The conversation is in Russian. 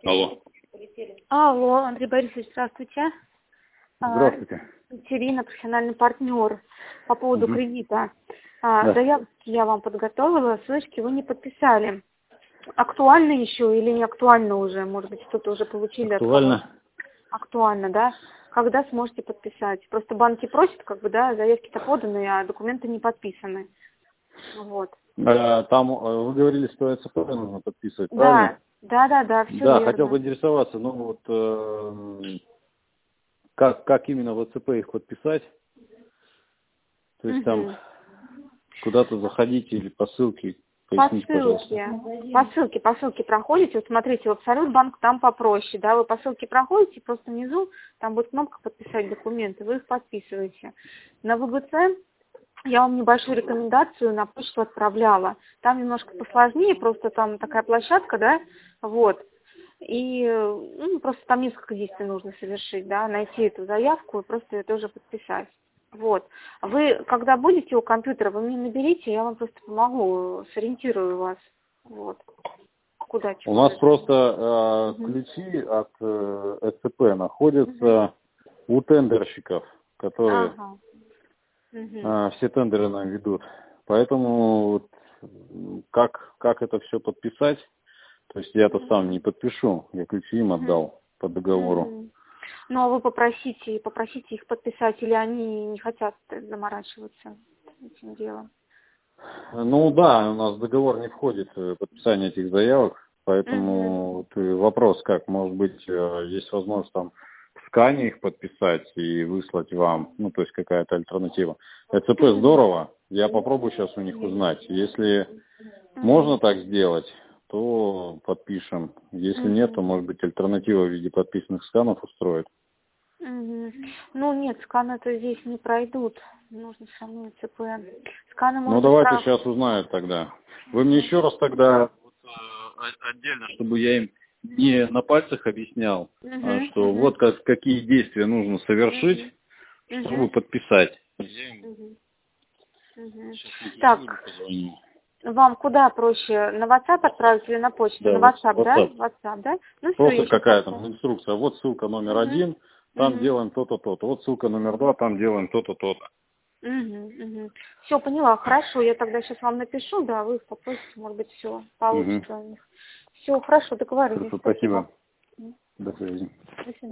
Алло. Алло, Андрей Борисович, здравствуйте. Здравствуйте. Ирина, профессиональный партнер. По поводу кредита. Да. Заявки я вам подготовила, ссылочки вы не подписали. Актуально еще или не актуально уже? Может быть, что-то уже получили? Актуально. Актуально, да? Когда сможете подписать? Просто банки просят, заявки-то поданы, а документы не подписаны. Вот. Там вы говорили, что ЭЦП нужно подписывать, правильно? Да, все Да, верно. хотел поинтересоваться, как именно в ЭЦП их подписать? То есть там куда-то заходите или по ссылке, поясните, пожалуйста. По ссылке проходите. Вот смотрите, в Абсолютбанк там попроще, да, вы по ссылке проходите, просто внизу там будет кнопка «Подписать документы», вы их подписываете. На ВГЦ я вам небольшую рекомендацию на почту отправляла. Там немножко посложнее, просто там такая площадка, да, вот. И просто там несколько действий нужно совершить, да, найти эту заявку и просто ее тоже подписать. Вот. Вы, когда будете у компьютера, вы мне наберите, я вам просто помогу, сориентирую вас. Вот. Куда? У нас просто ключи от ЭЦП находятся у тендерщиков, которые все тендеры нам ведут. Поэтому как это все подписать? То есть я-то сам не подпишу, я ключи им отдал по договору. Ну, а вы попросите их подписать, или они не хотят заморачиваться этим делом? Ну да, у нас в договор не входит подписание этих заявок, поэтому вопрос как, может быть, есть возможность там в скане их подписать и выслать вам, ну то есть какая-то альтернатива. ЭЦП здорово, я попробую сейчас у них узнать. Если можно так сделать, то подпишем. Если нет, то может быть альтернатива в виде подписанных сканов устроит. Ну нет, сканы-то здесь не пройдут. Нужно саму ЦП. Сканы можно. Ну давайте сейчас узнают тогда. Вы мне еще раз тогда отдельно, чтобы я им не на пальцах объяснял, что вот какие действия нужно совершить, чтобы подписать. Так, вам куда проще? На WhatsApp отправить или на почту? Да, на WhatsApp, WhatsApp. да? WhatsApp, да? Ну, просто какая-то инструкция. Вот ссылка номер 1, там делаем то-то, то-то. Вот ссылка номер 2, там делаем то-то, то-то. Все, поняла. Хорошо, я тогда сейчас вам напишу, да, вы их попросите, может быть, все получится у них. Все, хорошо, договорились. Спасибо. До свидания. До свидания.